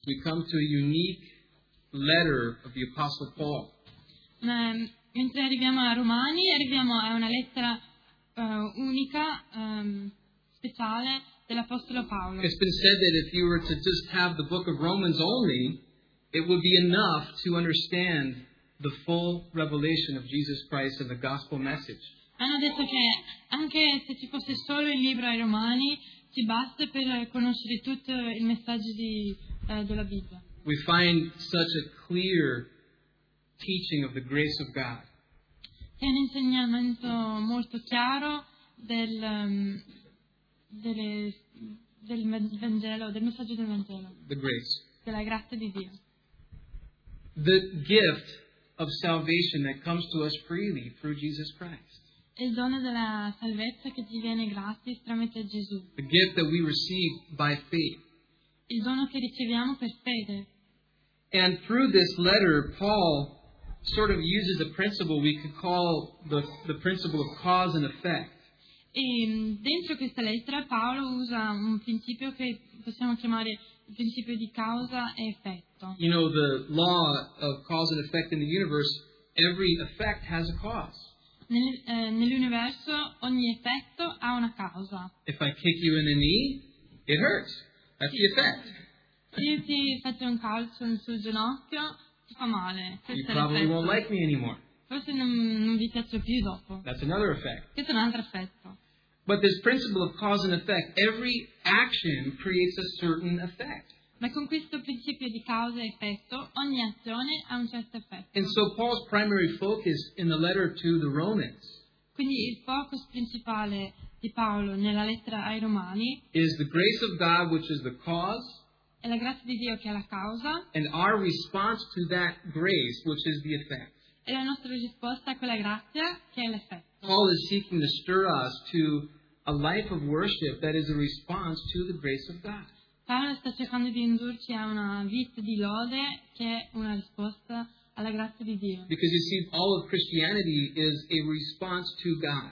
we come to a unique letter of the Apostle Paul. Mentre arriviamo a Romani, arriviamo a una lettera unica, speciale dell'Apostolo Paolo. It's been said that if you were to just have the book of Romans only, it would be enough to understand the full revelation of Jesus Christ and the gospel message. Hanno detto che anche se ci fosse solo il libro ai Romani, ci basta per conoscere tutto il messaggio della Bibbia. We find such a clear teaching of the grace of God. È un insegnamento molto chiaro del Vangelo, del messaggio del Vangelo, The grace. della grazia di Dio. The gift of salvation that comes to us freely through Jesus Christ. Il dono della salvezza che ci viene gratis tramite Gesù. The gift that we receive by faith. Il dono che riceviamo per fede. And through this letter, Paul sort of uses a principle we could call the principle of cause and effect. E dentro questa lettera Paolo usa un principio che possiamo chiamare il principio di causa e effetto. You know, the law of cause and effect in the universe, every effect has a cause. Nell'universo ogni effetto ha una causa. If I kick you in the knee, it hurts. That's the effect. Se io ti faccio un calcio sul ginocchio, ti fa male. You Questo è probably won't l'effetto. like me anymore. Forse non vi piaccio più dopo. That's another effect. Questo è un altro effetto. But this principle of cause and effect, every action creates a certain effect. Ma con questo principio di causa e effetto, ogni azione ha un certo effetto. And so Paul's primary focus in the letter to the Romans Quindi il focus principale di Paolo nella lettera ai Romani is the grace of God, which is the cause, è la grazia di Dio che è la causa and our response to that grace, which is the effect. e la nostra risposta a quella grazia che è l'effetto. Paul is seeking to stir us to a life of worship that is a response to the grace of God. Paolo sta cercando di indurci a una vita di lode che è una risposta alla grazia di Dio. Because you see, all of Christianity is a response to God.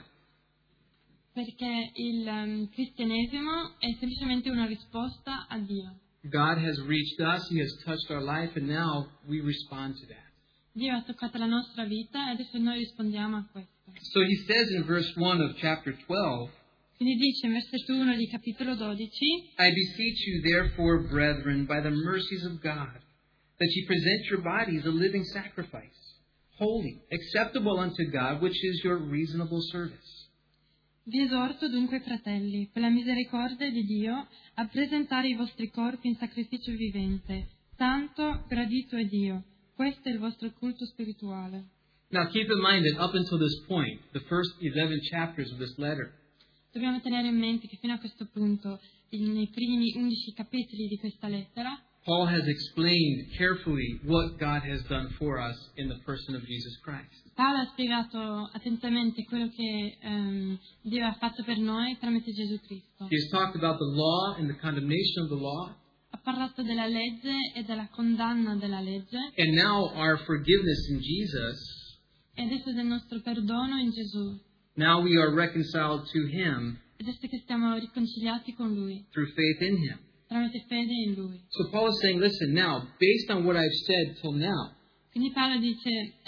Perché il cristianesimo è semplicemente una risposta a Dio. God has reached us, He has touched our life, and now we respond to that. Dio ha toccato la nostra vita e adesso noi rispondiamo a questo. So he says in verse 1 of chapter 12, Quindi dice in versetto 1 di capitolo 12: I beseech you therefore, brethren, by the mercies of God, that ye present your bodies a living sacrifice, holy, acceptable unto God, which is your reasonable service. Vi esorto dunque, fratelli, per la misericordia di Dio, a presentare i vostri corpi in sacrificio vivente, santo, gradito a Dio. Questo è il vostro culto spirituale. Now keep in mind that up until this point, the first 11 chapters of this letter, Dobbiamo tenere in mente che fino a questo punto, nei primi 11 capitoli di questa lettera, Paul has explained carefully what God has done for us in the person of Jesus Christ. Paolo ha spiegato attentamente quello che Dio ha fatto per noi tramite Gesù Cristo. He has talked about the law and the condemnation of the law, Ha parlato della legge e della condanna della legge and now our forgiveness in Jesus. e adesso del nostro perdono in Gesù. Now we are reconciled to Him Adesso che siamo riconciliati con Lui, through faith in Him. tramite fede in Lui. So Paul is saying, listen, now, based on what I've said till now, Quindi Paolo dice,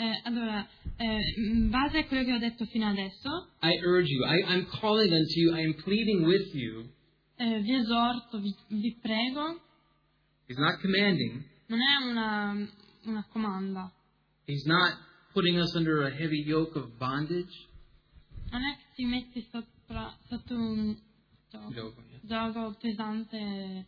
in base a quello che ho detto fino adesso, I urge you, I'm calling unto you, I am pleading with you. vi esorto, vi prego, He's not commanding. non è una comanda, He's not putting us under a heavy yoke of bondage. non è che ti metti sotto un Yoke, yeah. gioco pesante.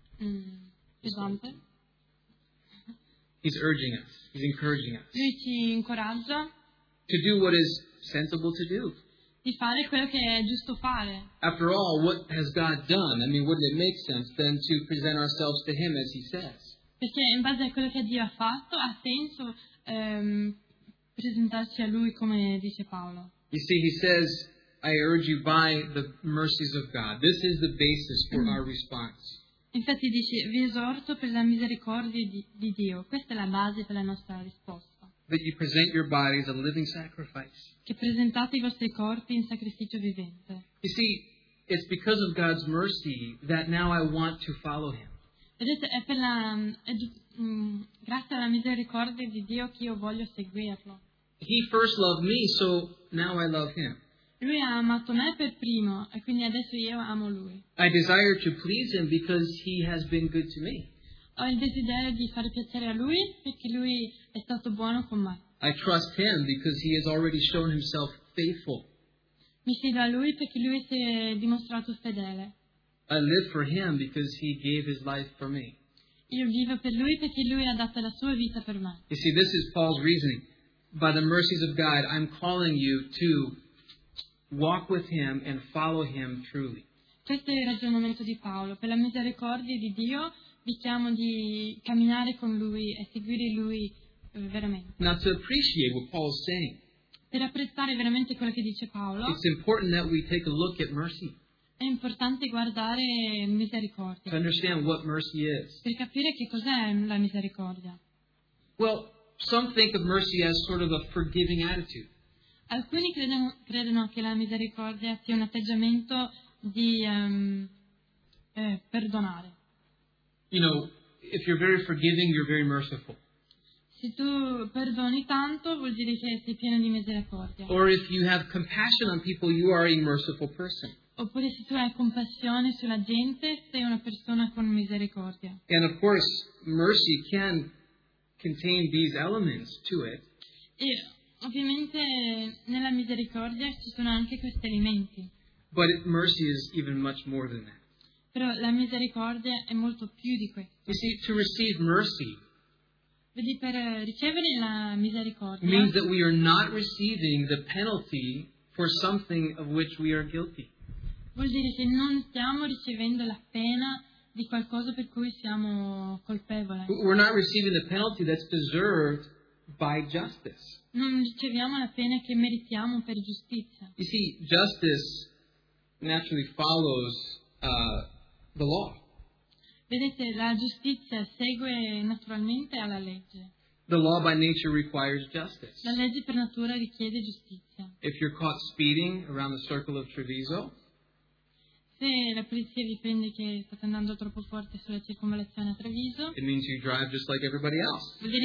He's urging us. He's encouraging us Lui ci incoraggia to do what is sensible to do. di fare quello che è giusto fare. After all, what has God done? I mean, wouldn't it make sense then to present ourselves to Him as He says? Perché in base a quello che Dio ha fatto ha senso presentarci a Lui come dice Paolo. You see, he says, I urge you by the mercies of God. This is the basis for our response. Infatti dice, vi esorto per la misericordia di Dio. Questa è la base per la nostra risposta. That you present your bodies a living sacrifice. Che presentate i vostri corpi in sacrificio vivente. You see, it's because of God's mercy that now I want to follow Him. Vedete, grazie alla misericordia di Dio che io voglio seguirlo. He first loved me, so now I love him. Lui ha amato me per primo e quindi adesso io amo lui. I desire to please him because he has been good to me. Ho il desiderio di fare piacere a lui perché lui è stato buono con me. I trust him because he has already shown himself faithful. Mi fido a lui perché lui si è dimostrato fedele. I live for him because he gave his life for me. Io vivo per lui perché lui ha dato la sua vita per me. You see, this is Paul's reasoning. By the mercies of God, I'm calling you to walk with him and follow him truly. Questo è il ragionamento di Paolo. Per la misericordia di Dio vi chiamo di camminare con lui e seguire lui veramente. Now, to appreciate what Paul's saying, Per apprezzare veramente quello che dice Paolo, it's important that we take a look at mercy è importante guardare to misericordia, understand what mercy is. per capire che cos'è la misericordia. Well, some think of mercy as sort of a forgiving attitude. Alcuni credono che la misericordia sia un atteggiamento di perdonare. You know, if you're very forgiving, you're very merciful. Se tu perdoni tanto vuol dire che sei pieno di misericordia. Or if you have compassion on people, you are a merciful person. Oppure se tu hai compassione sulla gente, sei una persona con misericordia. And of course, mercy can contain these elements to it. E ovviamente nella misericordia ci sono anche questi elementi. But mercy is even much more than that. Però la misericordia è molto più di questo. You see, to receive mercy Vedi, per ricevere la misericordia means that we are not receiving the penalty for something of which we are guilty. vuol dire che non stiamo ricevendo la pena di qualcosa per cui siamo colpevoli. We're not receiving the penalty that's deserved by justice. Non riceviamo la pena che meritiamo per giustizia. You see, justice naturally follows the law. Vedete, la giustizia segue naturalmente alla legge. The law by nature requires justice. La legge per natura richiede giustizia. If you're caught speeding around the circle of Treviso, Se la polizia vi prende che state andando troppo forte sulla circonvallazione a Treviso, it means you drive just like everybody else. vuol dire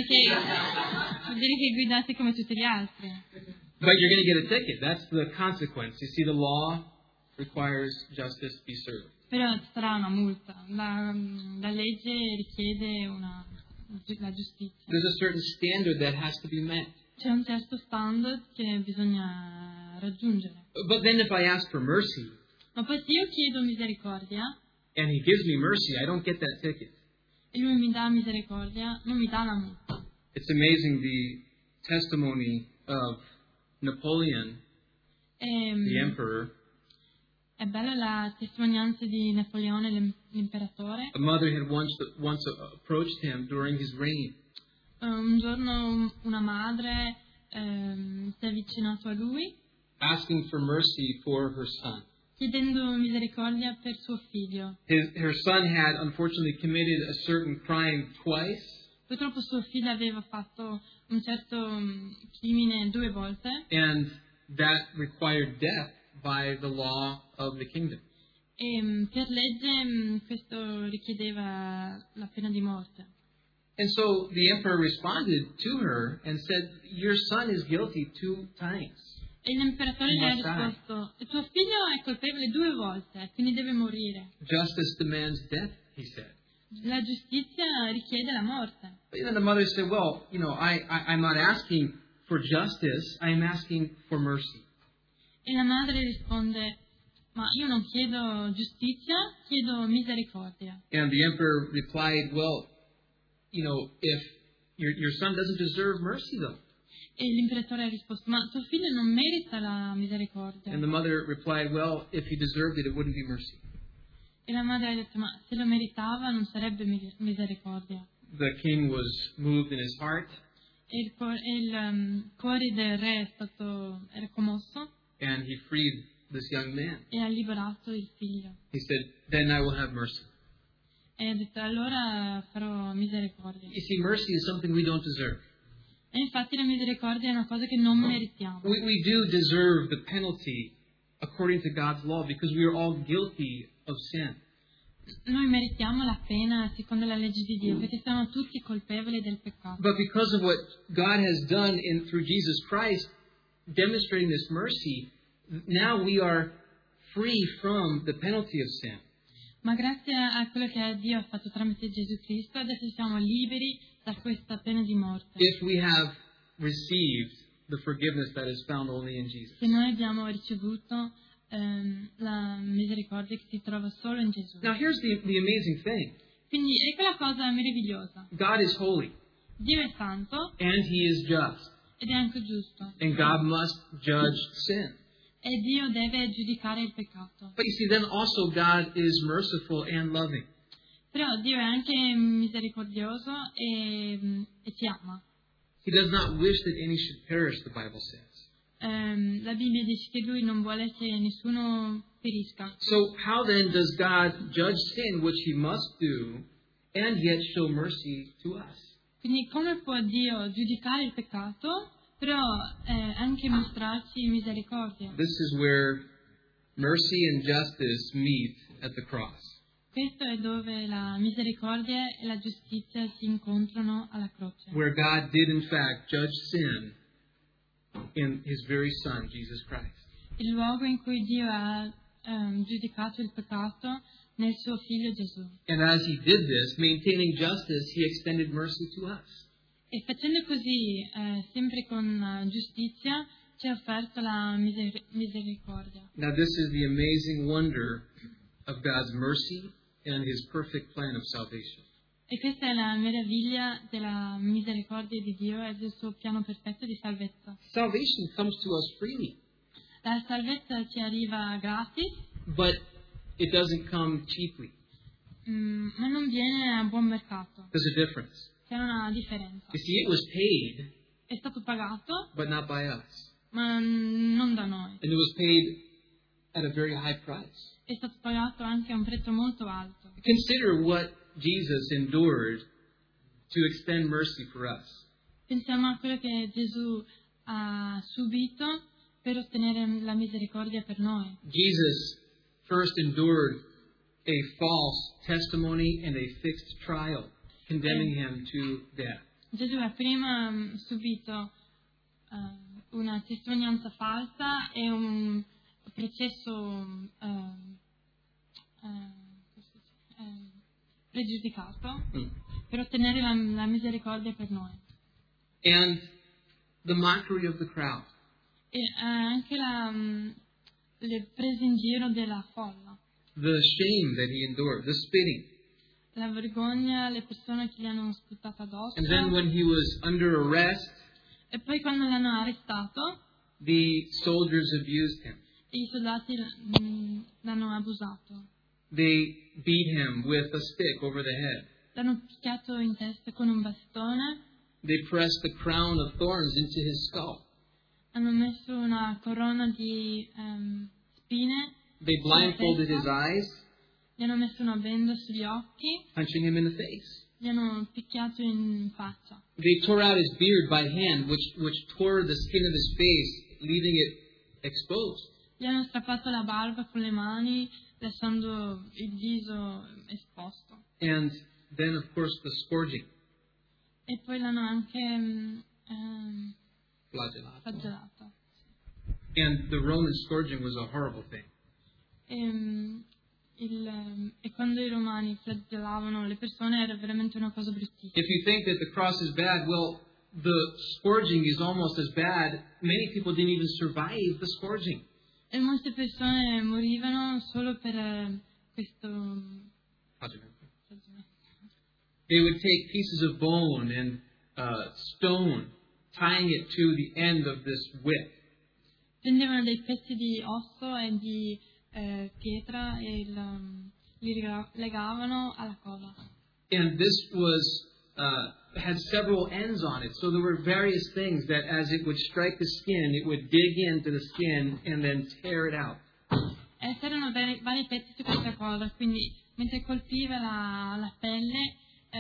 che guidate come tutti gli altri. But you're going to get a ticket. That's the consequence. You see, the law requires justice to be served. Però ci sarà una multa. La legge richiede la giustizia. There's a certain standard that has to be met. C'è un certo standard che bisogna raggiungere. But then if I ask for mercy, Ma poi se io chiedo misericordia and he gives me mercy, I don't get that ticket. e lui mi dà misericordia, non mi dà la multa. It's amazing the testimony of Napoleon, the emperor. È bella la testimonianza di Napoleone, l'imperatore. A mother had once approached him during his reign. Un giorno una madre si è avvicinato a lui asking for mercy for her son. chiedendo misericordia per suo figlio. Her son had unfortunately committed a certain crime twice. Purtroppo suo figlio aveva fatto un certo crimine 2 volte. And that required death by the law of the kingdom. E per legge questo richiedeva la pena di morte. And so the emperor responded to her and said, "Your son is guilty 2 times. E l'imperatore gli ha risposto: il tuo figlio è colpevole 2 volte, quindi deve morire. Justice demands death," he said. La giustizia richiede la morte. But then the mother said, "Well, I'm not asking for justice. I'm asking for mercy." E la madre risponde: ma io non chiedo giustizia, chiedo misericordia. And the emperor replied, "Well, if your son doesn't deserve mercy, though." E l'imperatore ha risposto: ma tuo figlio non merita la misericordia. And the mother replied, "Well, if he deserved it, it wouldn't be mercy." E la madre ha detto: ma se lo meritava non sarebbe misericordia. The king was moved in his heart. E il cuore del re era commosso. And he freed this young man. E ha liberato il figlio. He said, "Then I will have mercy." E ha detto: allora farò misericordia. You see, mercy is something we don't deserve. E infatti la misericordia è una cosa che non meritiamo. We do deserve the penalty according to God's law because we are all guilty of sin. noi meritiamo la pena secondo la legge di Dio, perché siamo tutti colpevoli del peccato. But because of what God has done through Jesus Christ, demonstrating this mercy, now we are free from the penalty of sin. Ma grazie a quello che Dio ha fatto tramite Gesù Cristo, adesso siamo liberi da questa pena di morte. If we have received the forgiveness that is found only in Jesus. Se noi abbiamo ricevuto la misericordia che si trova solo in Gesù. Now here's the amazing thing. Quindi ecco la cosa meravigliosa. God is holy Dio è santo and He is just. ed è anche giusto. And God must judge sin. E Dio deve giudicare il peccato. But you see, then also God is merciful and loving. Però Dio è anche misericordioso e ci ama. He does not wish that any should perish, the Bible says. La Bibbia dice che Lui non vuole che nessuno perisca. So how then does God judge sin, which He must do, and yet show mercy to us? Quindi come può Dio giudicare il peccato, però anche mostrarci misericordia? This is where mercy and justice meet at the cross. Questo è dove la misericordia e la giustizia si incontrano alla croce. Where God did in fact judge sin in His very Son, Jesus Christ. Il luogo in cui Dio ha giudicato il peccato nel suo Figlio Gesù. And as He did this, maintaining justice, He extended mercy to us. E facendo così, sempre con giustizia, ci ha offerto la misericordia. Now this is the amazing wonder of God's mercy and His perfect plan of salvation. E questa è la meraviglia della misericordia di Dio e del suo piano perfetto di salvezza. Salvation comes to us freely, La salvezza ci arriva gratis, but it doesn't come cheaply. ma non viene a buon mercato. There's a difference. C'è una differenza. You see, it was paid, È stato pagato, but not by us. ma non da noi. And it was paid at a very high price. È stato pagato anche a un prezzo molto alto. Consider what Jesus endured to extend mercy for us. Pensiamo a quello che Gesù ha subito per ottenere la misericordia per noi. Jesus first endured a false testimony and a fixed trial, condemning Him to death. Gesù ha prima subito una testimonianza falsa e un processo pregiudicato per ottenere la misericordia per noi. And the mockery of the crowd. E anche le prese in giro della folla, The shame that He endured, the spitting. la vergogna, le persone che gli hanno sputato addosso. And then when He was under arrest, E poi quando l'hanno arrestato, the soldiers abused Him. i soldati l'hanno abusato. They beat Him with a stick over the head. L'hanno picchiato in testa con un bastone, They pressed the crown of thorns into His skull. hanno messo una corona di spine, They blindfolded His eyes, gli hanno messo una benda sugli occhi, punching Him in the face. gli hanno picchiato in faccia. They tore out His beard by hand, which tore the skin of His face, leaving it exposed. Gli hanno strappato la barba con le mani, lasciando il viso esposto. And then, of course, the scourging, E poi l'hanno anche flagellato. flagellato. And the Roman scourging was a horrible thing. E quando i romani flagellavano le persone era veramente una cosa bruttissima. If you think that the cross is bad, well, the scourging is almost as bad. Many people didn't even survive the scourging. E molte persone morivano solo per questo Flagellamento. flagellante. They would take pieces of bone and stone, tying it to the end of this whip. Prendevano dei pezzi di osso e di pietra e li legavano alla coda. And this was had several ends on it. So there were various things that as it would strike the skin, it would dig into the skin and then tear it out. E c'erano vari pezzi su questa coda, quindi mentre colpiva la pelle,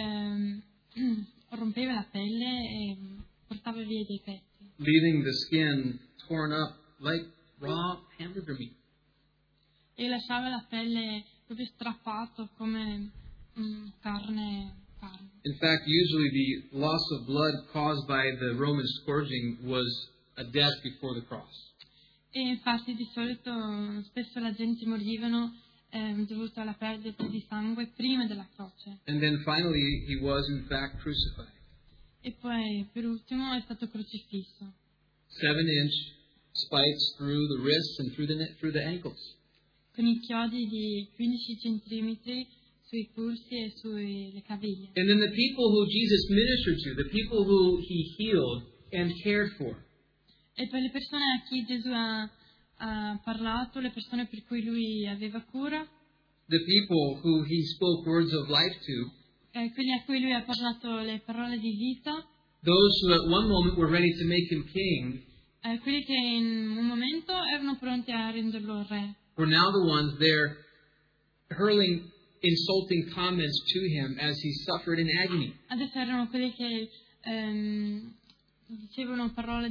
rompeva la pelle e portava via dei pezzi. Leaving the skin torn up like raw hamburger meat. E lasciava la pelle proprio strappato come carne. In fact, usually the loss of blood caused by the Roman scourging was a death before the cross. E infatti di solito spesso la gente morivano dovuto alla perdita di sangue prima della croce. And then finally, he was in fact crucified. E poi per ultimo è stato crocifisso. 7-inch spikes through the wrists and through the ankles. Con i chiodi di 15 centimetri sui polsi e sulle caviglie. And then the people who Jesus ministered to, the people who he healed and cared for. E per le persone a chi Gesù ha parlato, le persone per cui lui aveva cura, The people who he spoke words of life to, quelli a cui lui ha parlato le parole di vita, those who at one moment were ready to make him king, quelli che in un momento erano pronti a renderlo re, were now the ones there hurling insulting comments to him as he suffered in agony. adesso erano quelli che dicevano parole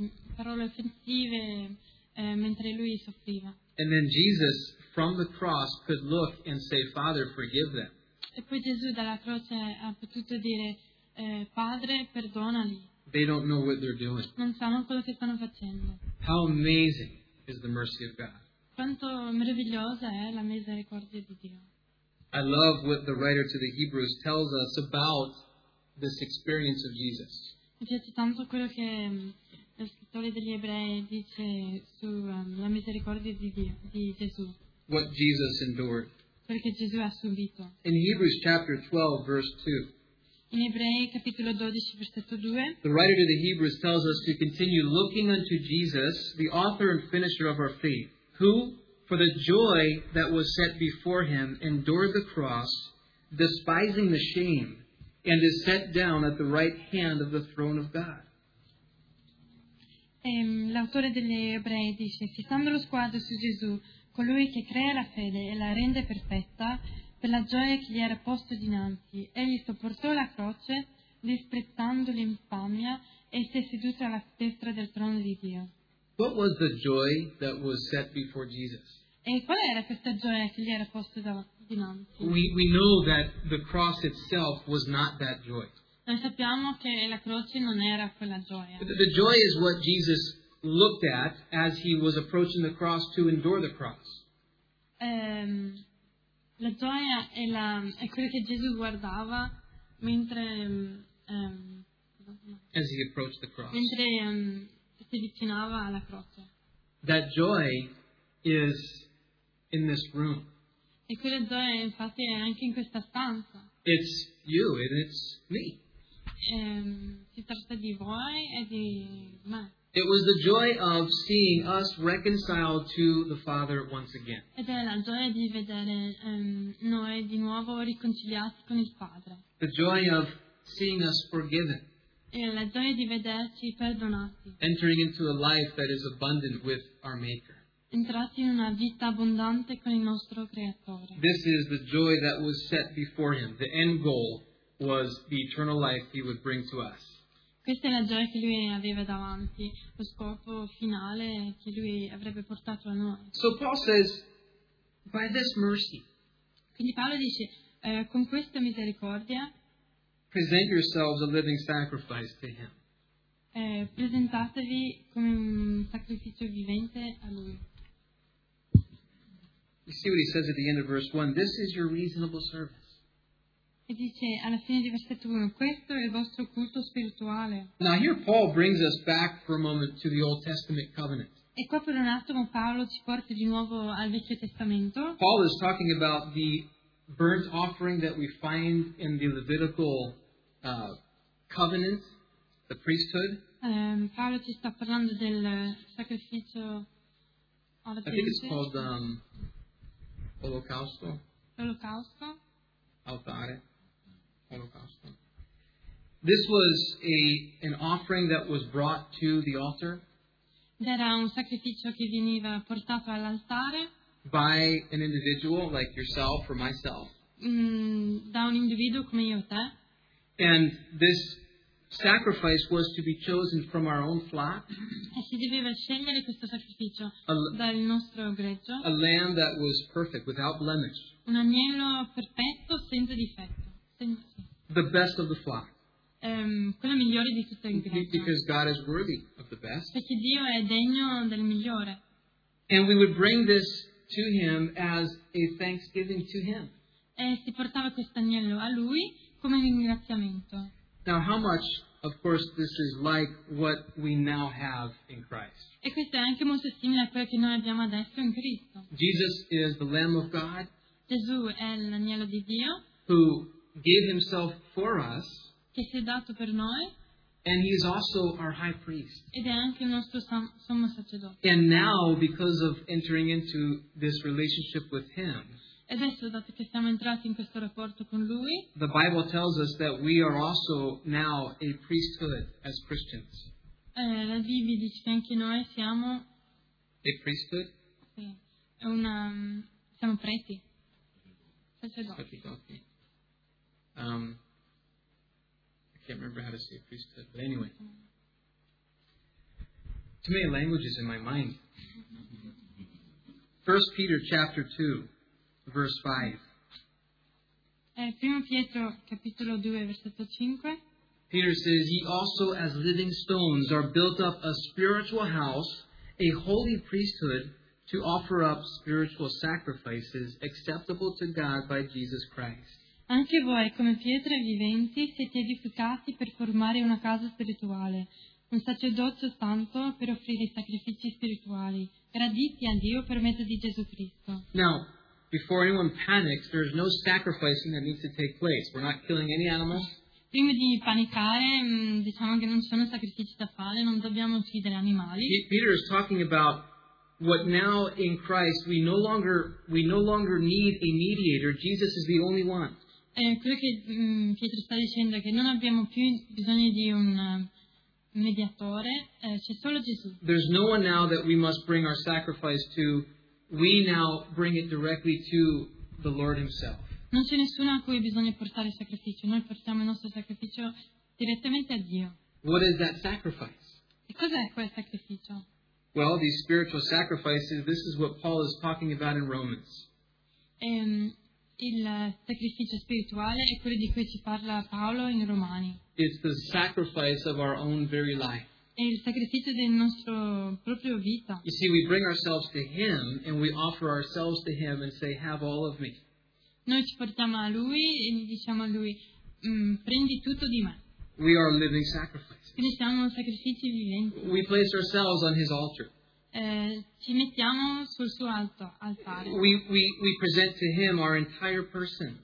offensive mentre lui soffriva. And then Jesus, from the cross, could look and say, Father, forgive them. E poi Gesù dalla croce ha potuto dire, Padre, perdonali, They don't know what they're doing. non sanno quello che stanno facendo. How amazing is the mercy of God. Quanto meravigliosa è la misericordia di Dio. I love what the writer to the Hebrews tells us about this experience of Jesus. Mi piace tanto quello che lo scrittore degli Ebrei dice sulla misericordia di Dio, di Gesù, What Jesus endured. quello che Gesù ha subito. In Hebrews chapter 12, verse 2, In Ebrei capitolo 12, versetto 2, the writer to the Hebrews tells us to continue looking unto Jesus, the author and finisher of our faith, who, for the joy that was set before him, endured the cross, despising the shame, and is set down at the right hand of the throne of God. L'autore degli Ebrei dice, fissando lo sguardo su Gesù, colui che crea la fede e la rende perfetta, per la gioia che gli era posto dinanzi, egli sopportò la croce, disprezzando l'infamia, e si è seduto alla destra del trono di Dio. What was the joy that was set before Jesus? E qual era questa gioia che gli era posta dinanzi? We know that the cross itself was not that joy. Noi sappiamo che la croce non era quella gioia. The joy is what Jesus looked at as he was approaching the cross to endure the cross. La gioia è quello che Gesù guardava mentre As he approached the cross. si avvicinava alla croce. That joy is in this room. E quella gioia infatti è anche in questa stanza. It's you and it's me. Si tratta di voi e di me. It was the joy of seeing us reconciled to the Father once again. Ed è la gioia di vedere noi di nuovo riconciliati con il Padre. The joy of seeing us forgiven. E la gioia di vederci perdonati. Entering into a life that is abundant with our Maker. Entrati in una vita abbondante con il nostro Creatore. This is the joy that was set before him. The end goal was the eternal life he would bring to us. Questa è la gioia che lui aveva davanti, lo scopo finale che lui avrebbe portato a noi. So Paul says, by this mercy, Quindi Paolo dice, con questa misericordia, present yourselves a living sacrifice to him. presentatevi come un sacrificio vivente a lui. You see what he says at the end of verse 1. This is your reasonable service. E dice alla fine di versetto 1, questo è il vostro culto spirituale. Now here Paul brings us back for a moment to the Old Testament covenant. E qua per un attimo Paolo ci porta di nuovo al Vecchio Testamento. Paul is talking about the burnt offering that we find in the Levitical covenant, the priesthood. Paolo ci sta parlando del sacrificio alla I think it's called Olocausto. l'olocausto. Altare. Holocausto. This was an offering that was brought to the altar Era un sacrificio che veniva portato all'altare by an individual like yourself or myself. da un individuo come io o te. And this sacrifice was to be chosen from our own flock, e si doveva scegliere questo sacrificio a, dal nostro greggio, a lamb that was perfect, without blemish, un agnello perfetto senza difetto, the best of the flock, quello migliore di tutto il greggio, because God is worthy of the best. perché Dio è degno del migliore. And we would bring this to Him as a thanksgiving to Him. E si portava questo agnello a Lui come ringraziamento. Now, how much, of course, this is like what we now have in Christ. E questo è anche molto simile a quello che noi abbiamo adesso in Cristo. Jesus is the Lamb of God Gesù è l'agnello di Dio who gave Himself for us, che si è dato per noi and He is also our high priest. ed è anche il nostro sommo sacerdote. And now, because of entering into this relationship with Him, E adesso, dato che siamo entrati in questo rapporto con Lui, the Bible tells us that we are also now a priesthood as Christians. la Bibbia dice che anche noi siamo, A priesthood? siamo preti, sacerdoti. Okay. I can't remember how to say priesthood, but anyway. Too many languages in my mind. 1 Peter chapter 2, verse 5. 1 Pietro capitolo 2 versetto 5. Peter says, "Ye also as living stones are built up a spiritual house, a holy priesthood, to offer up spiritual sacrifices acceptable to God by Jesus Christ." Anche voi, come pietre viventi, siete edificati per formare una casa spirituale, un sacerdozio santo per offrire i sacrifici spirituali, graditi a Dio per mezzo di Gesù Cristo. Now, before anyone panics, there is no sacrificing that needs to take place. We're not killing any animals. Prima di panicare, diciamo che non ci sono sacrifici da fare, non dobbiamo uccidere animali. Peter is talking about what now in Christ we no longer need a mediator. Jesus is the only one. Quello che Pietro sta dicendo è che non abbiamo più bisogno di un mediatore, c'è solo Gesù. There's no one now that we must bring our sacrifice to. We now bring it directly to the Lord Himself. Non c'è nessuno a cui bisogna portare il sacrificio, noi portiamo il nostro sacrificio direttamente a Dio. What is that sacrifice? E cos'è quel sacrificio? Well, these spiritual sacrifices, this is what Paul is talking about in Romans. Il sacrificio spirituale è quello di cui ci parla Paolo in Romani. It's the sacrifice of our own very life. È il sacrificio del nostro proprio vita. You see, we bring ourselves to Him and we offer ourselves to Him and say, "Have all of me." Noi ci portiamo a Lui e gli diciamo a Lui, prendi tutto di me. We are living sacrifices. Quindi siamo sacrifici viventi. We place ourselves on His altar. Ci mettiamo sul suo alto altare. We present to Him our entire person.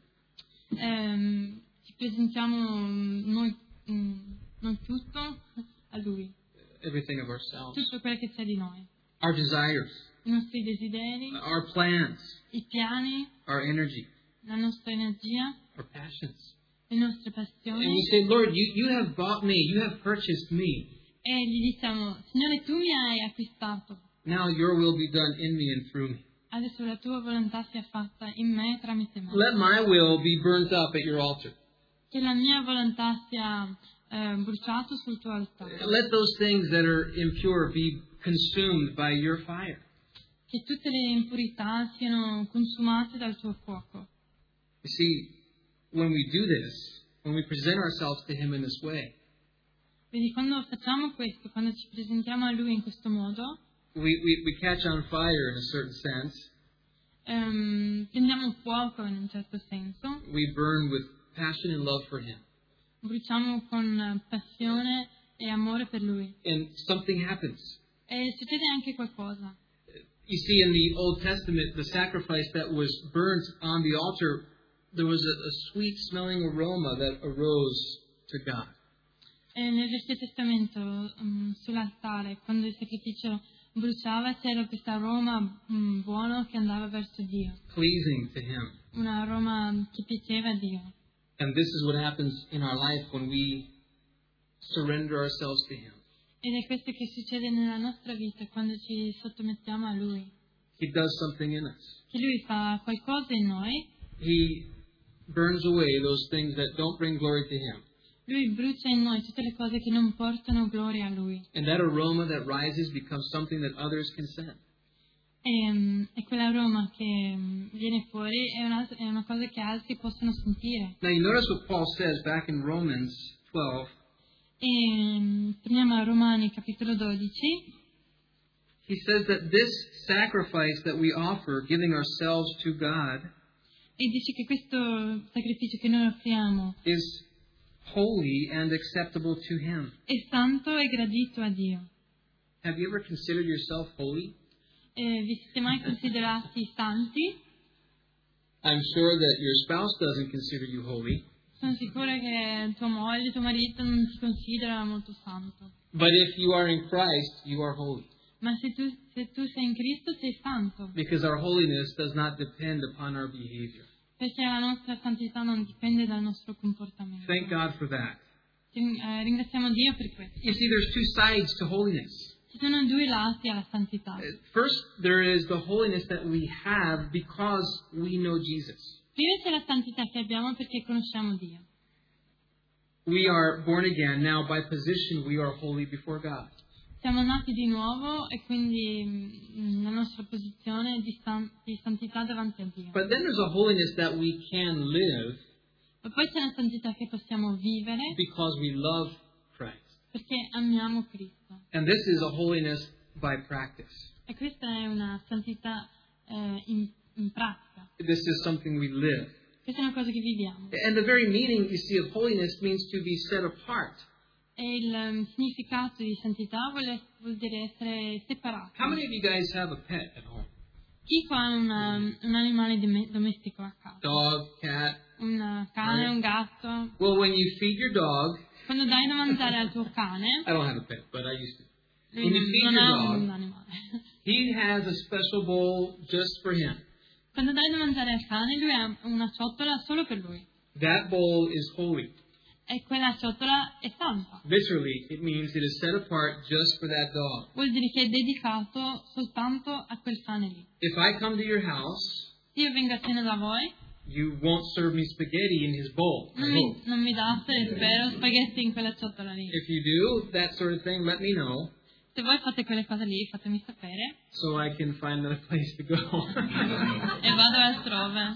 Ci presentiamo noi tutto a Lui. Everything of ourselves. Tutto quello che c'è di noi. Our desires. I nostri desideri, Our plans. i piani, Our energy. la nostra energia, Our passions. le nostre And passioni. we say, "Lord, you have bought me. You have purchased me. E gli diciamo, Signore, tu mi hai acquistato. Now your will be done in me and through me. Adesso la tua volontà sia fatta in me e tramite me. Let my will be burnt up at your altar. Che la mia volontà sia bruciata sul tuo altare. Let those things that are impure be consumed by your fire." Che tutte le impurità siano consumate dal tuo fuoco. You see, when we do this, when we present ourselves to Him in this way, Vedi, quando facciamo questo, quando ci presentiamo a Lui in questo modo, we catch on fire in a certain sense. prendiamo fuoco in un certo senso, We burn with passion and love for Him. bruciamo con passione e amore per Lui. And something happens. E succede anche qualcosa. You see, in the Old Testament, the sacrifice that was burnt on the altar, there was a sweet-smelling aroma that arose to God. E nel Vecchio Testamento, sull'altare, quando il sacrificio bruciava, c'era questo aroma buono che andava verso Dio. Pleasing to Him. Un aroma che piaceva a Dio. And this is what happens in our life when we surrender ourselves to Him. Ed è questo che succede nella nostra vita quando ci sottomettiamo a Lui. He does something in us. Che Lui fa qualcosa in noi, He burns away those things that don't bring glory to Him. Lui brucia in noi tutte le cose che non portano gloria a Lui. And that aroma that rises becomes something that others can sense. E quell'aroma che viene fuori è una cosa che altri possono sentire. Now you notice what Paul says back in Romans 12. E torniamo a Romani capitolo 12. He says that this sacrifice that we offer, giving ourselves to God, E dice che questo sacrificio che noi offriamo is holy and acceptable to Him. è santo e gradito a Dio. Have you ever considered yourself holy? Vi siete mai considerati santi? I'm sure that your spouse doesn't consider you holy. Sono sicura che tua moglie, tuo marito non ti considera molto santo. But if you are in Christ, you are holy. Ma se tu sei in Cristo sei santo. Because our holiness does not depend upon our behavior. Perché la nostra santità non dipende dal nostro comportamento. Thank God for that. Ringraziamo Dio per questo. You see, there's two sides to holiness. Ci sono due lati alla santità. First, there is the holiness that we have because we know Jesus. Prima c'è la santità che abbiamo perché conosciamo Dio. We are born again. Now, by position, we are holy before God. Siamo nati di nuovo e quindi la nostra posizione di santità davanti a Dio. But then there's a holiness that we can live Ma poi c'è la santità che possiamo vivere because we love Christ. perché amiamo Cristo. And this is a holiness by practice. E questa è una santità in pratica. This is something we live. Questa è una cosa che viviamo. And the very meaning, you see, of holiness means to be set apart. E il significato di santità vuol dire essere separati. How many of you guys have a pet at home? Chi qua ha un animale domestico a casa? Dog, cat? Un cane, un gatto. Well, when you feed your dog, Quando dai da mangiare al tuo cane, I don't have a pet, but I used to. lui When you feed non your ha un dog, animale. he has a special bowl just for him. Quando dai da mangiare al cane, lui ha una ciotola solo per lui. That bowl is holy. E quella ciotola è santa. Literally, it means it is set apart just for that dog. Vuol dire che è dedicato soltanto a quel cane lì. If I come to your house, Se io vengo a cena da voi, you won't serve me spaghetti in his bowl. I hope. non mi date, spero, spaghetti in quella ciotola lì. If you do that sort of thing, let me know Se voi fate quelle cose lì, fatemi sapere so I can find another place to go. e vado altrove.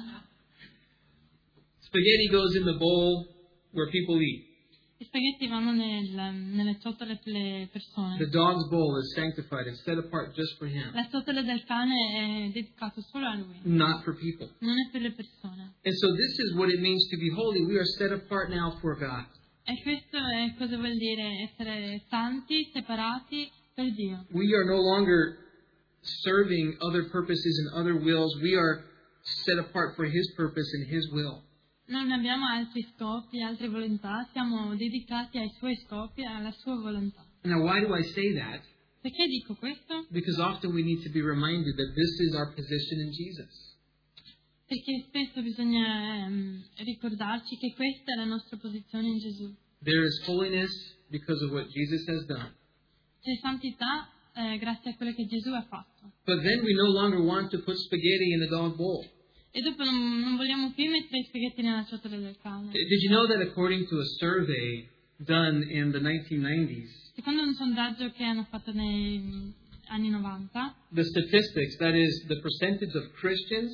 Spaghetti goes in the bowl where people eat. Gli spaghetti vanno nelle ciotole per le persone. The dog's bowl is sanctified. It's set apart just for him, La ciotola del cane è dedicata solo a lui, not for people. non è per le persone. And so this is what it means to be holy. We are set apart now for God. E questo è cosa vuol dire essere santi, separati per Dio. We are no longer serving other purposes and other wills. We are set apart for His purpose and His will. Non abbiamo altri scopi, altre volontà, siamo dedicati ai suoi scopi e alla sua volontà. Now, why do I say that? Perché dico questo? Because often we need to be reminded that this is our position in Jesus. Perché spesso bisogna ricordarci che questa è la nostra posizione in Gesù. There is holiness because of what Jesus has done. C'è santità grazie a quello che Gesù ha fatto. But then we no longer want to put spaghetti in the dog bowl. E dopo non vogliamo più mettere i spaghetti nella ciotola del cane. Did you know that according to a survey done in the 1990s, Secondo un sondaggio che hanno fatto negli anni 90, the statistics, that is, the percentage of Christians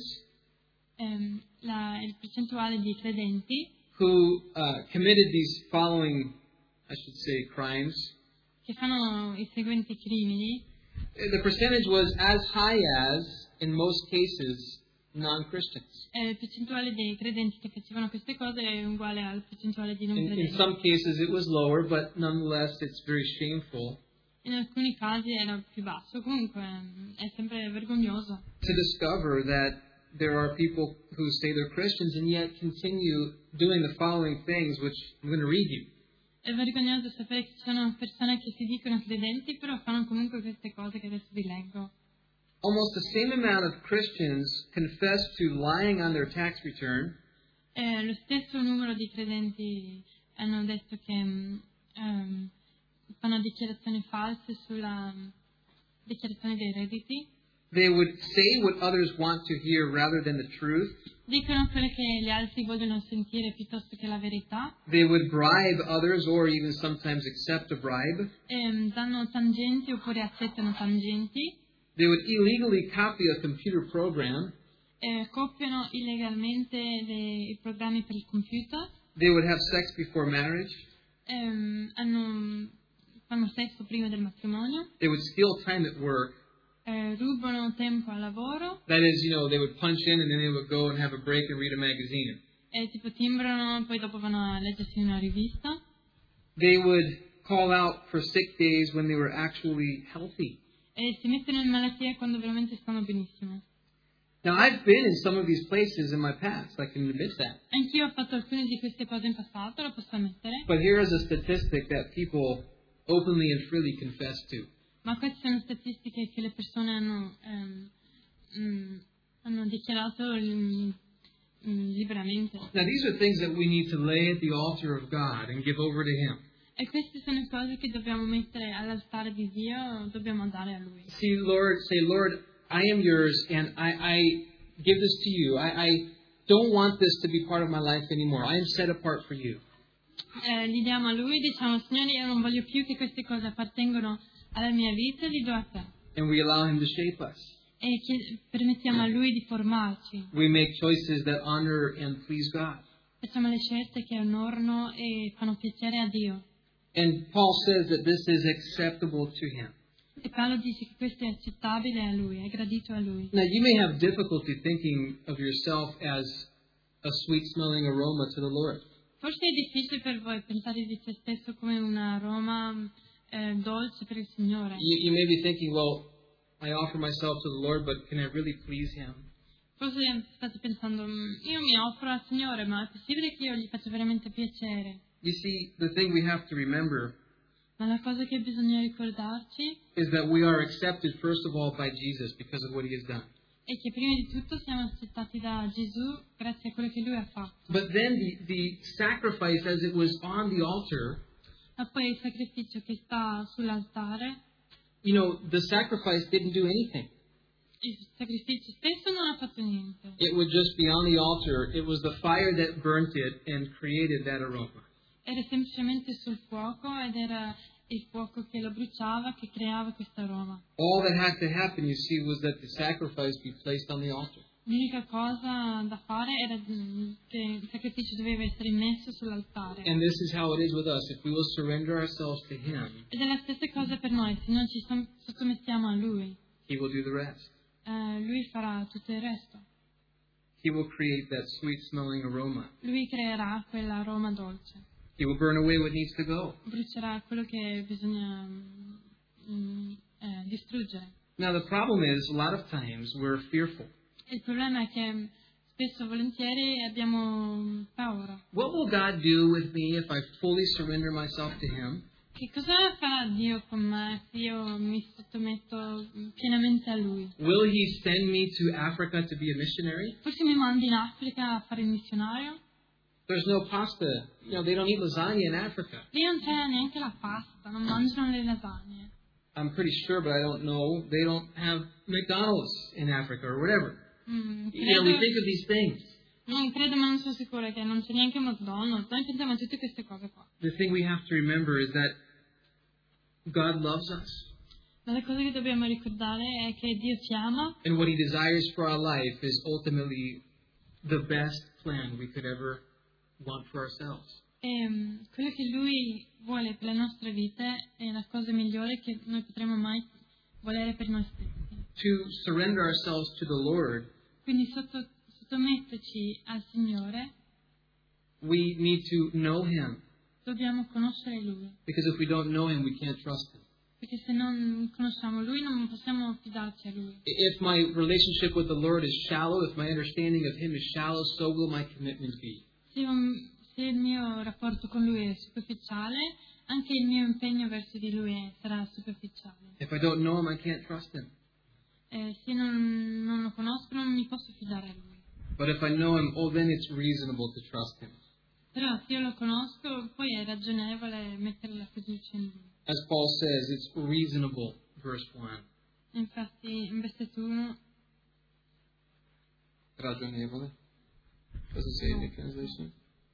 il percentuale di credenti who committed these following, I should say, crimes, che fanno i seguenti crimini, the percentage was as high as, in most cases, non-Christians. il percentuale dei credenti che facevano queste cose è uguale al percentuale di non In credenti. some cases it was lower, but nonetheless it's very shameful In alcuni casi era più basso, comunque è sempre vergognoso to discover that there are people who say they're Christians and yet continue doing the following things, which I'm going to read you. È vergognoso sapere che ci sono persone che si dicono credenti, però fanno comunque queste cose che adesso vi leggo. Almost the same amount of Christians confess to lying on their tax return Lo stesso numero di credenti hanno detto che fanno dichiarazioni false sulla dichiarazione dei redditi. They would say what others want to hear rather than the truth. Dicono quello che gli altri vogliono sentire piuttosto che la verità. They would bribe others or even sometimes accept a bribe. Danno tangenti oppure accettano tangenti. They would illegally copy a computer program. Copiano illegalmente i programmi per il computer. They would have sex before marriage. Fanno sesso prima del matrimonio. They would steal time at work. Rubano tempo al lavoro. That is, they would punch in and then they would go and have a break and read a magazine. Tipo timbrano, poi dopo vanno a leggersi una rivista. They would call out for sick days when they were actually healthy. E si mettono in malattia quando veramente stanno benissimo. Now, I've been in some of these places in my past. I can admit that. Anch'io ho fatto alcune di queste cose in passato, lo posso ammettere. But here is a statistic that people openly and freely confess to. Ma queste sono statistiche che le persone hanno dichiarato liberamente. Now, these are things that we need to lay at the altar of God and give over to Him. E queste sono cose che dobbiamo mettere all'altare di Dio, dobbiamo dare a Lui. Say, Lord, I am yours and I give this to you. I don't want this to be part of my life anymore. I am set apart for you. Li diamo a Lui, diciamo, Signore, io non voglio più che queste cose appartengano alla mia vita, li do a te. And we allow Him to shape us. E permettiamo a Lui di formarci. We make choices that honor and please God. Facciamo le scelte che onorano e fanno piacere a Dio. And Paul says that this is acceptable to Him. E Paolo dice che questo è accettabile a Lui, è gradito a Lui. Now, you may have difficulty thinking of yourself as a sweet-smelling aroma to the Lord. Forse è difficile per voi pensare di se stesso come un aroma dolce per il Signore. You may be thinking, well, I offer myself to the Lord, but can I really please Him? Forse state pensando, io mi offro al Signore, ma è possibile che io gli faccia veramente piacere? You see, the thing we have to remember Ma la cosa che bisogna ricordarci is that we are accepted, first of all, by Jesus because of what He has done. è che prima di tutto siamo accettati da Gesù grazie a quello che Lui ha fatto. But then the sacrifice as it was on the altar, Ma poi il sacrificio che sta sull'altare, the sacrifice didn't do anything. il sacrificio stesso non ha fatto niente. It would just be on the altar. It was the fire that burnt it and created that aroma. Era semplicemente sul fuoco ed era il fuoco che lo bruciava che creava questo aroma. All that had to happen, you see, was that the sacrifice be placed on the altar. L'unica cosa da fare era che il sacrificio doveva essere messo sull'altare. And this is how it is with us. If we will surrender ourselves to Him, Ed è la stessa cosa per noi, se non ci sottomettiamo a Lui, He will do the rest. Lui farà tutto il resto. He will create that sweet-smelling aroma. Lui creerà quell'aroma dolce. He will burn away what needs to go. Brucerà quello che bisogna distruggere. Now, the problem is, a lot of times, we're fearful. Il problema è che spesso e volentieri abbiamo paura. What will God do with me if I fully surrender myself to Him? Che cosa farà Dio con me se io mi sottometto pienamente a Lui? Will He send me to Africa to be a missionary? Forse mi mandi in Africa a fare il missionario? There's no pasta. They don't eat lasagna in Africa. Lì non c'è neanche la pasta, non mangiano le lasagne. I'm pretty sure, but I don't know. They don't have McDonald's in Africa or whatever. We think of these things. Non credo, ma non sono sicura che non c'è neanche McDonald's. Noi pensiamo a tutte queste cose qua. The thing we have to remember is that God loves us. Ma la cosa che dobbiamo ricordare è che Dio ci ama. And what He desires for our life is ultimately the best plan we could ever want for ourselves. E quello che Lui vuole per le nostre vite è la cosa migliore che noi potremo mai volere per noi stessi. To surrender ourselves to the Lord, Quindi sottometterci al Signore, we need to know Him. dobbiamo conoscere Lui. Because if we don't know Him, we can't trust Him. Perché se non conosciamo Lui non possiamo fidarci a Lui. If my relationship with the Lord is shallow, if my understanding of Him is shallow, so will my commitment be. Se il mio rapporto con Lui è superficiale, anche il mio impegno verso di Lui sarà superficiale. If I don't know Him, I can't trust Him. Se non lo conosco non mi posso fidare a Lui. But if I know Him, then it's reasonable to trust Him. Però se io lo conosco, poi è ragionevole mettere la fiducia in Lui. As Paul says, it's reasonable, verse 1. Infatti in versetto 1 ragionevole. Does it say in the translation?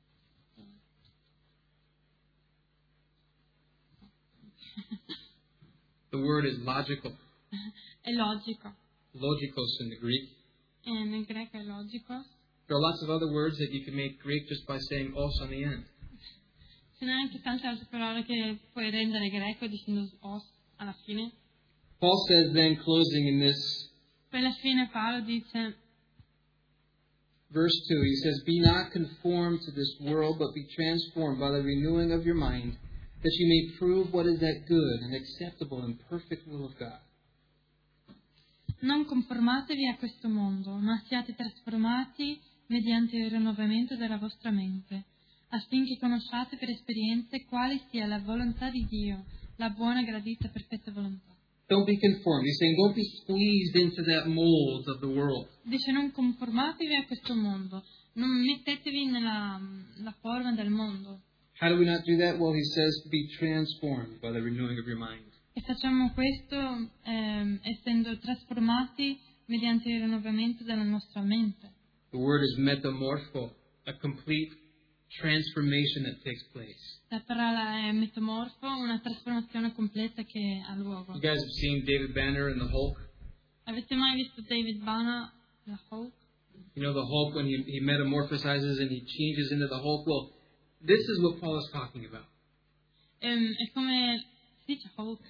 The word is logical. è logico. Logikos in the Greek. E nel greco è logico. There are lots of other words that you can make Greek just by saying os on the end. Ce n'è anche tante altre parole che puoi rendere greco dicendo os alla fine. Paul says then, closing in this Poi alla fine Paolo dice, verse 2, he says, "Be not conformed to this world, but be transformed by the renewing of your mind, that you may prove what is that good and acceptable and perfect will of God." non conformatevi a questo mondo, ma siate trasformati mediante il rinnovamento della vostra mente, affinché conosciate per esperienza quale sia la volontà di Dio, la buona, gradita e perfetta volontà. Don't be conformed. He's saying don't be squeezed into that mold of the world. Dice non conformatevi a questo mondo, non mettetevi nella forma del mondo. How do we not do that? Well, he says, be transformed by the renewing of your mind. E facciamo questo essendo trasformati mediante il rinnovamento della nostra mente. The word is metamorpho, a complete transformation that takes place. La parola è metamorfo, una trasformazione completa che ha luogo. You guys have seen David Banner in The Hulk? Avete mai visto David Banner, la Hulk? You know the Hulk when he metamorphosizes and he changes into the Hulk? Well, this is what Paul is talking about. È come si dice Hulk?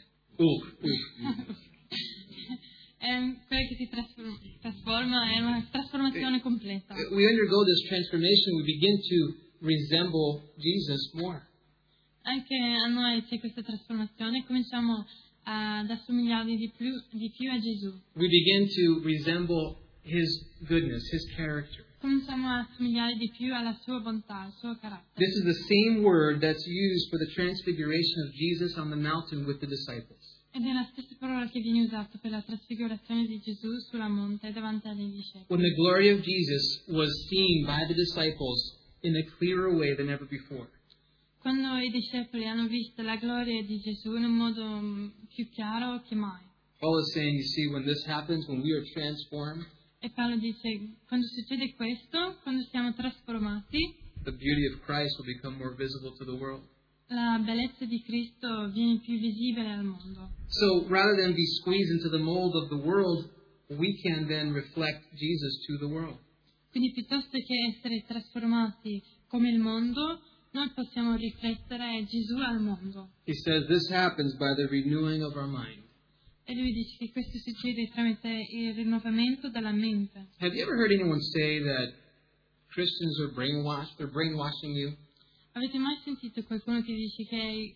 È quello che si trasforma, è una trasformazione completa. We undergo this transformation, we begin to resemble Jesus more. Anche a noi c'è questa trasformazione e cominciamo ad assomigliarvi di più a Gesù. We begin to resemble His goodness, His character. Cominciamo a assomigliare di più alla sua bontà, al suo carattere. This is the same word that's used for the transfiguration of Jesus on the mountain with the disciples. Ed è la stessa parola che viene usata per la trasfigurazione di Gesù sulla monte davanti ai discepoli. When the glory of Jesus was seen by the disciples in a clearer way than ever before. Quando i discepoli hanno visto la gloria di Gesù in un modo più chiaro che mai. Paul is saying, you see, when this happens, when we are transformed, E Paolo dice, quando succede questo, quando siamo trasformati, the beauty of Christ will become more visible to the world. la bellezza di Cristo viene più visibile al mondo. So rather than be squeezed into the mold of the world, we can then reflect Jesus to the world. Quindi piuttosto che essere trasformati come il mondo, noi possiamo riflettere Gesù al mondo. He says this happens by the renewing of our mind. E lui dice che questo succede tramite il rinnovamento della mente. Have you ever heard anyone say that Christians are brainwashed? They're brainwashing you? Avete mai sentito qualcuno che dice che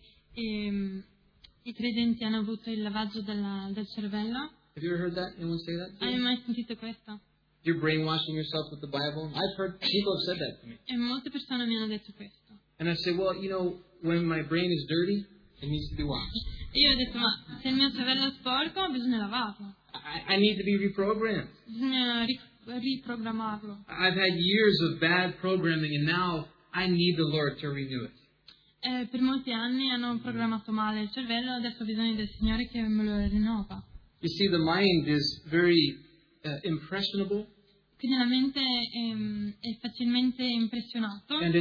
i credenti hanno avuto il lavaggio del cervello? Have you ever heard that? Anyone say that? Hai mai sentito questo? You're brainwashing yourself with the Bible? I've heard people have said that to me. E molte persone mi hanno detto questo. And I say, well, you know, when my brain is dirty, it needs to be washed. E io ho detto, ma se il mio cervello è sporco, bisogna lavarlo. I need to be reprogrammed. Bisogna riprogrammarlo. I've had years of bad programming, and now I need the Lord to renew it. Per molti anni hanno programmato male il cervello, adesso ho bisogno del Signore che me lo rinnova. You see, the mind is very impressionable. Quindi la mente è facilmente impressionato And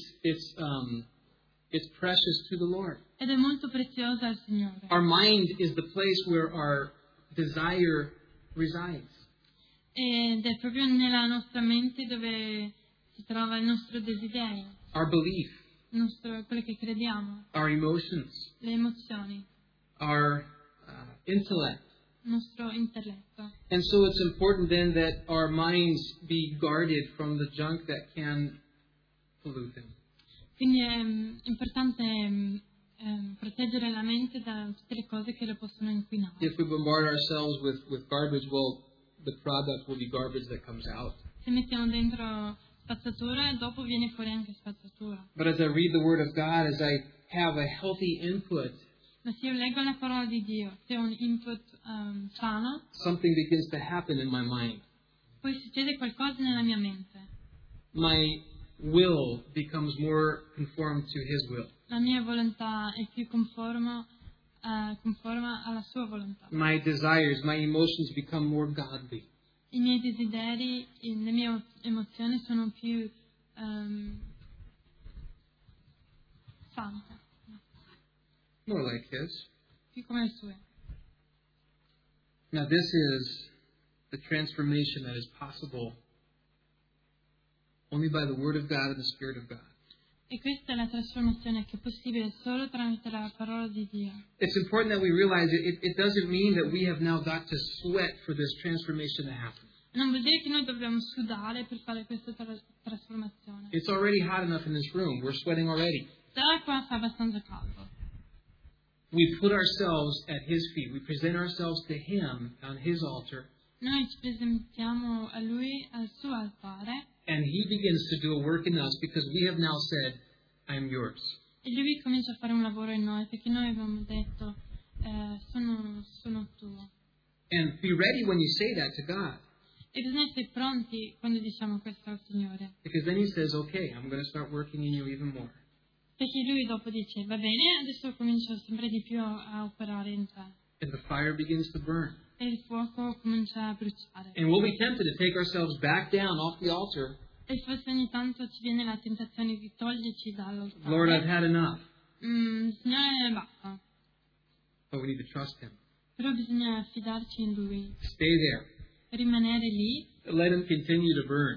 it's precious to the Lord. ed è molto preziosa al Signore. Our mind is the place where our desire resides. Ed è proprio nella nostra mente dove si trova il nostro desiderio, Our belief, quello che crediamo, our emotions, le emozioni, our intellect. il nostro intelletto. And so it's important then that our minds be guarded from the junk that can pollute them. Quindi è importante proteggere la mente da tutte le cose che lo possono inquinare. If we bombard ourselves with garbage, well, the product will be garbage that comes out. Se mettiamo dentro spazzatura, dopo viene fuori anche spazzatura. But as I read the Word of God, as I have a healthy input, Ma se io leggo la parola di Dio, se ho un input sano, something begins to happen in my mind. poi succede qualcosa nella mia mente. My will becomes more conformed to His will. La mia volontà è più conforme conforma alla sua volontà. My desires, my emotions become more godly. I miei desideri, le mie emozioni sono più sante, More like His. più come le sue. Now, this is the transformation that is possible only by the Word of God and the Spirit of God. E questa è la trasformazione che è possibile solo tramite la parola di Dio. It's important that we realize it doesn't mean that we have now got to sweat for this transformation to happen. Non vuol dire che noi dobbiamo sudare per fare questa trasformazione. It's already hot enough in this room. We're sweating already. Già qua fa abbastanza caldo. We put ourselves at His feet. We present ourselves to Him on His altar. Noi ci presentiamo a Lui al suo altare And He begins to do a work in us because we have now said, I am yours. e Lui comincia a fare un lavoro in noi perché noi abbiamo detto sono tuo. And be ready when you say that to God. E bisogna essere pronti quando diciamo questo al Signore. Because then He says, okay, I'm going to start working in you even more. Perché Lui dopo dice, va bene, adesso comincio sempre di più a operare in te. And the fire begins to burn. E il fuoco comincia a bruciare. And we'll be tempted to take ourselves back down off the altar. E forse ogni tanto ci viene la tentazione di toglierci Lord, I've dall'altare. had enough. Signore, basta. But we need to trust Him. Però bisogna fidarci in Lui, Stay there. rimanere lì Let Him continue to burn.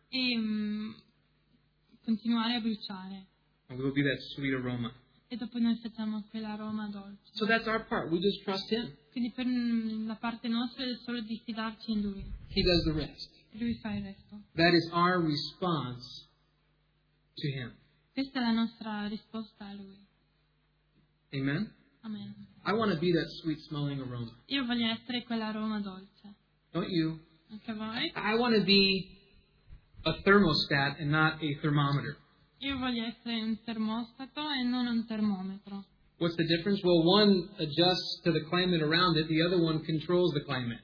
e continuare a bruciare. And we will be that sweet aroma. E dopo noi facciamo quell'aroma dolce. So that's our part. We just trust Him. Quindi per la parte nostra è solo di fidarci in Lui. He does the rest. E Lui fa il resto. That is our response to Him. Questa è la nostra risposta a Lui. Amen? Amen. I want to be that sweet smelling aroma. Io voglio essere quell'aroma dolce. Don't you? Anche voi? I want to be a thermostat and not a thermometer. Io voglio essere un termostato e non un termometro. What's the difference? Well, one adjusts to the climate around it. The other one controls the climate.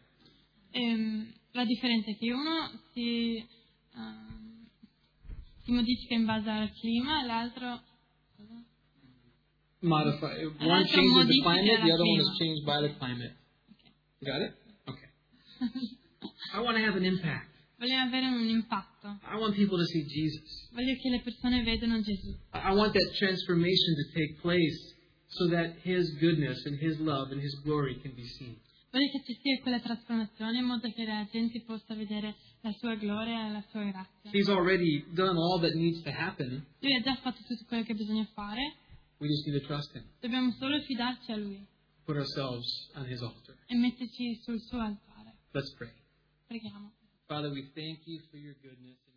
La differenza è che uno si modifica in base al clima e l'altro Modify. And One also changes the modifica climate. The la other one is clima. changed by the climate. Okay. Got it? Okay. I want to have an impact. Voglio avere un impatto. I want people to see Jesus. Voglio che le persone vedano Gesù. I want that transformation to take place so that His goodness and His love and His glory can be seen. Voglio che ci sia quella trasformazione in modo che la gente possa vedere la sua gloria e la sua grazia. He's already done all that needs to happen. Lui ha già fatto tutto quello che bisogna fare. We just need to trust Him. Dobbiamo solo fidarci a Lui Put ourselves on His altar. e metterci sul suo altare. Let's pray. Preghiamo. Father, we thank You for Your goodness.